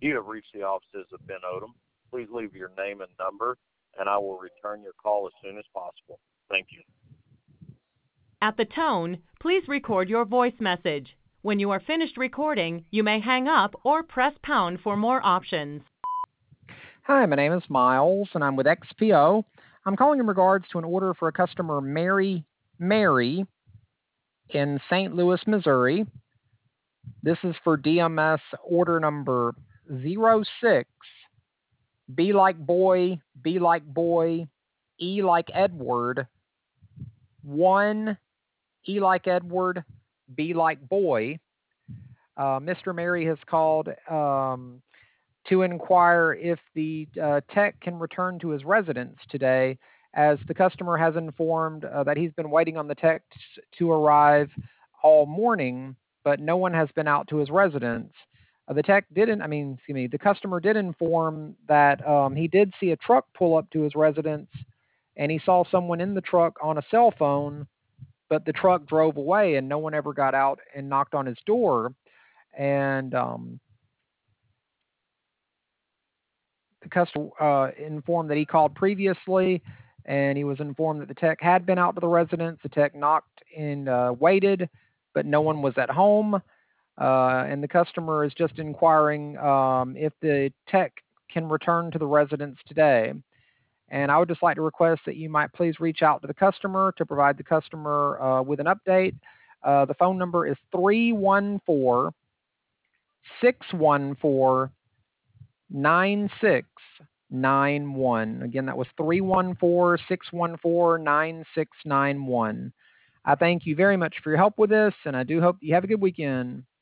You have reached the offices of Ben Odom. Please leave your name and number, and I will return your call as soon as possible. Thank you. At the tone, please record your voice message. When you are finished recording, you may hang up or press pound for more options. Hi, my name is Miles, and I'm with XPO. I'm calling in regards to an order for a customer, Mary in St. Louis, Missouri. This is for DMS order number 06, B like boy, B like boy, E like Edward, 1, E like Edward, B like boy. Mr. Mary has called to inquire if the tech can return to his residence today, as the customer has informed that he's been waiting on the tech to arrive all morning, but no one has been out to his residence. The customer did inform that he did see a truck pull up to his residence, and he saw someone in the truck on a cell phone, but the truck drove away and no one ever got out and knocked on his door. And the customer informed that he called previously, and he was informed that the tech had been out to the residence. The tech knocked and waited, but no one was at home. And the customer is just inquiring if the tech can return to the residence today. And I would just like to request that you might please reach out to the customer to provide the customer with an update. The phone number is 314-614-9691. Again, that was 314-614-9691. I thank you very much for your help with this, and I do hope you have a good weekend.